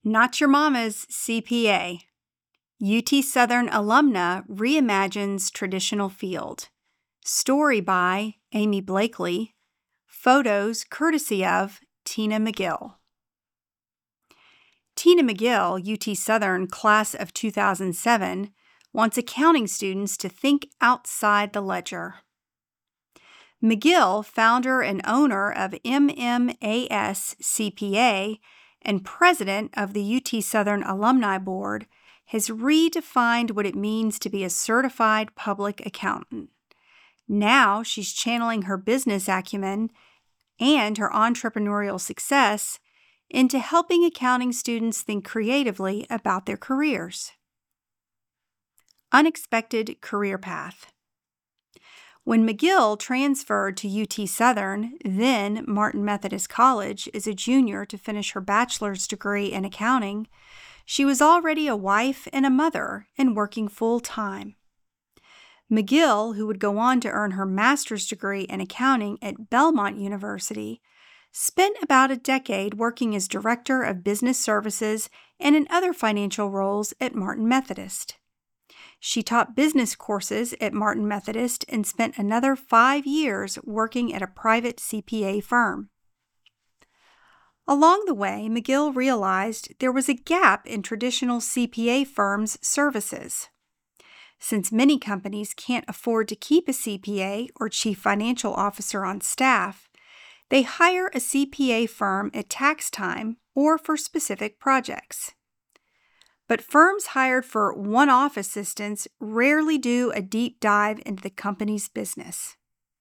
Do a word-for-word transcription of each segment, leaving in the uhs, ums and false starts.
Not Your Mama's C P A. U T Southern alumna reimagines traditional field. Story by Amy Blakely. Photos courtesy of Tina McGill. Tina McGill, U T Southern class of two thousand seven, wants accounting students to think outside the ledger. McGill, founder and owner of M M A S C P A and president of the U T Southern Alumni Board, has redefined what it means to be a certified public accountant. Now she's channeling her business acumen and her entrepreneurial success into helping accounting students think creatively about their careers. Unexpected career path. When McGill transferred to U T Southern, then Martin Methodist College, as a junior to finish her bachelor's degree in accounting, she was already a wife and a mother and working full-time. McGill, who would go on to earn her master's degree in accounting at Belmont University, spent about a decade working as director of business services and in other financial roles at Martin Methodist. She taught business courses at Martin Methodist and spent another five years working at a private C P A firm. Along the way, McGill realized there was a gap in traditional C P A firms' services. Since many companies can't afford to keep a C P A or chief financial officer on staff, they hire a C P A firm at tax time or for specific projects. But firms hired for one-off assistance rarely do a deep dive into the company's business.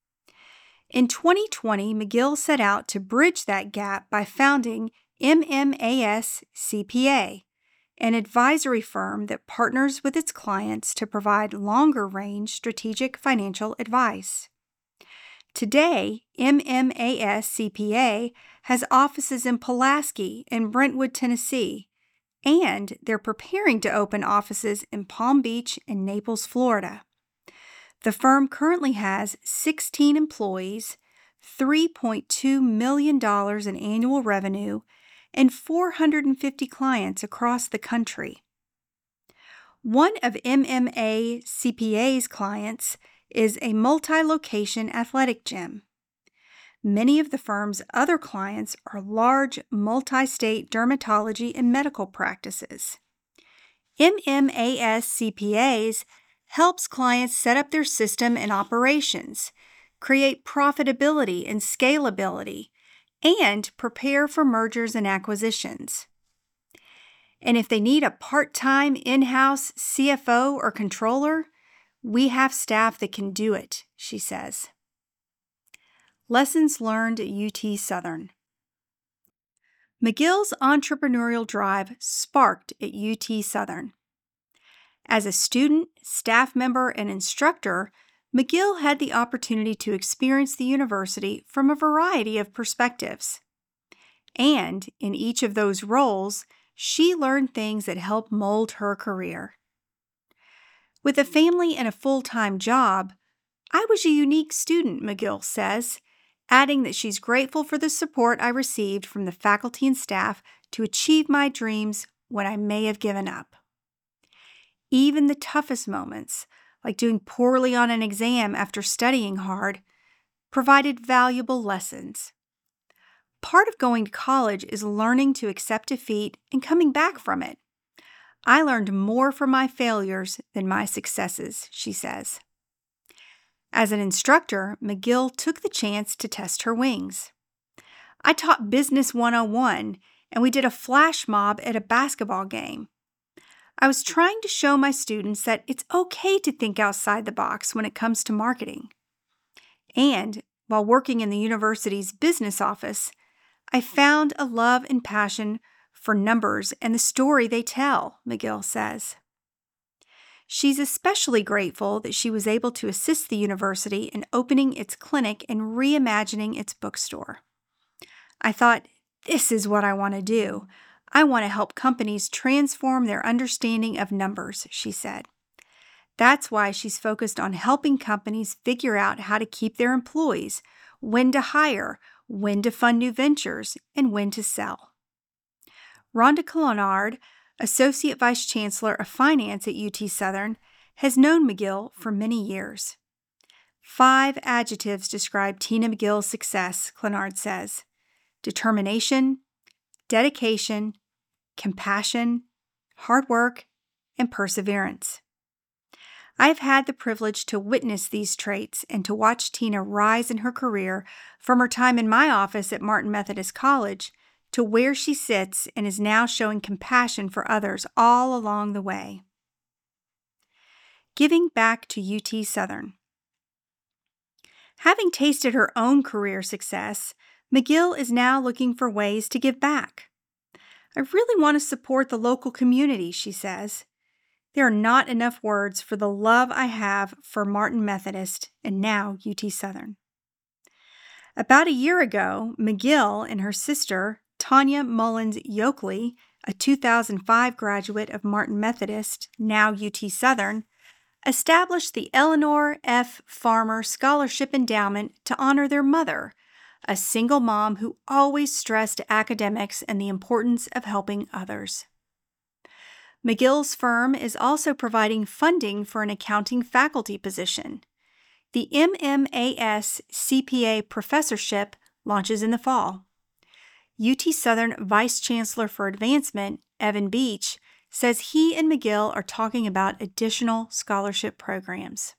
In twenty twenty, McGill set out to bridge that gap by founding M M A S C P A, an advisory firm that partners with its clients to provide longer-range strategic financial advice. Today, M M A S C P A has offices in Pulaski and Brentwood, Tennessee, and they're preparing to open offices in Palm Beach and Naples, Florida. The firm currently has sixteen employees, three point two million dollars in annual revenue, and four hundred fifty clients across the country. One of M M A C P A's clients is a multi-location athletic gym. Many of the firm's other clients are large multi-state dermatology and medical practices. M M A S C P A's helps clients set up their system and operations, create profitability and scalability, and prepare for mergers and acquisitions. And if they need a part-time in-house C F O or controller, we have staff that can do it, she says. Lessons learned at U T Southern. McGill's entrepreneurial drive sparked at U T Southern. As a student, staff member, and instructor, McGill had the opportunity to experience the university from a variety of perspectives. And in each of those roles, she learned things that helped mold her career. With a family and a full-time job, I was a unique student, McGill says, adding that she's grateful for the support I received from the faculty and staff to achieve my dreams when I may have given up. Even the toughest moments, like doing poorly on an exam after studying hard, provided valuable lessons. Part of going to college is learning to accept defeat and coming back from it. I learned more from my failures than my successes, she says. As an instructor, McGill took the chance to test her wings. I taught Business one oh one, and we did a flash mob at a basketball game. I was trying to show my students that it's okay to think outside the box when it comes to marketing. And while working in the university's business office, I found a love and passion for numbers and the story they tell, McGill says. She's especially grateful that she was able to assist the university in opening its clinic and reimagining its bookstore. I thought, this is what I want to do. I want to help companies transform their understanding of numbers, she said. That's why she's focused on helping companies figure out how to keep their employees, when to hire, when to fund new ventures, and when to sell. Rhonda Clonard, Associate Vice Chancellor of Finance at U T Southern, has known McGill for many years. Five adjectives describe Tina McGill's success, Clonard says: determination, dedication, compassion, hard work, and perseverance. I've had the privilege to witness these traits and to watch Tina rise in her career from her time in my office at Martin Methodist College to where she sits and is now showing compassion for others all along the way. Giving back to U T Southern. Having tasted her own career success, McGill is now looking for ways to give back. I really want to support the local community, she says. There are not enough words for the love I have for Martin Methodist and now U T Southern. About a year ago, McGill and her sister, Tanya Mullins Yoakley, a two thousand five graduate of Martin Methodist, now U T Southern, established the Eleanor F. Farmer Scholarship Endowment to honor their mother, a single mom who always stressed academics and the importance of helping others. McGill's firm is also providing funding for an accounting faculty position. The M M A S C P A professorship launches in the fall. U T Southern Vice Chancellor for Advancement, Evan Beach, says he and McGill are talking about additional scholarship programs.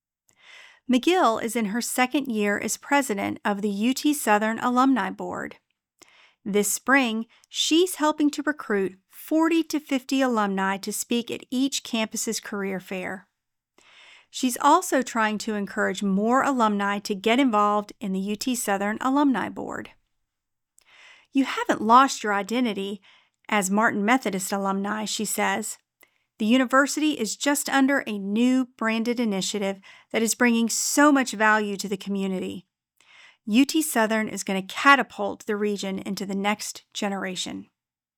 McGill is in her second year as president of the U T Southern Alumni Board. This spring, she's helping to recruit forty to fifty alumni to speak at each campus's career fair. She's also trying to encourage more alumni to get involved in the U T Southern Alumni Board. You haven't lost your identity as Martin Methodist alumni, she says. The university is just under a new branded initiative that is bringing so much value to the community. U T Southern is going to catapult the region into the next generation.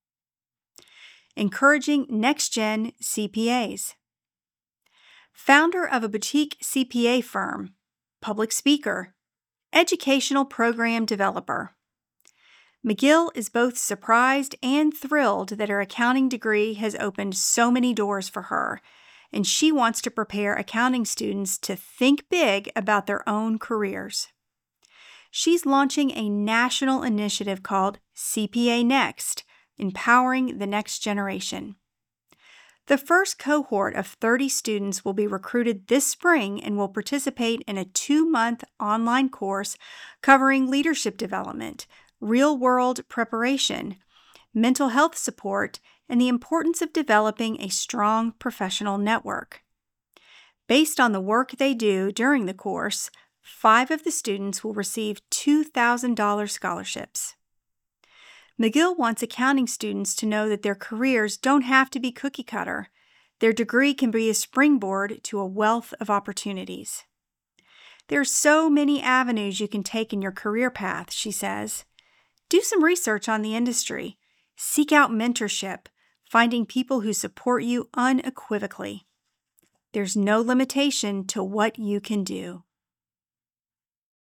Encouraging next-gen C P As. Founder of a boutique C P A firm, public speaker, educational program developer. McGill is both surprised and thrilled that her accounting degree has opened so many doors for her, and she wants to prepare accounting students to think big about their own careers. She's launching a national initiative called C P A Next, Empowering the Next Generation. The first cohort of thirty students will be recruited this spring and will participate in a two-month online course covering leadership development, real-world preparation, mental health support, and the importance of developing a strong professional network. Based on the work they do during the course, five of the students will receive two thousand dollars scholarships. McGill wants accounting students to know that their careers don't have to be cookie-cutter. Their degree can be a springboard to a wealth of opportunities. There are so many avenues you can take in your career path, she says. Do some research on the industry. Seek out mentorship, finding people who support you unequivocally. There's no limitation to what you can do.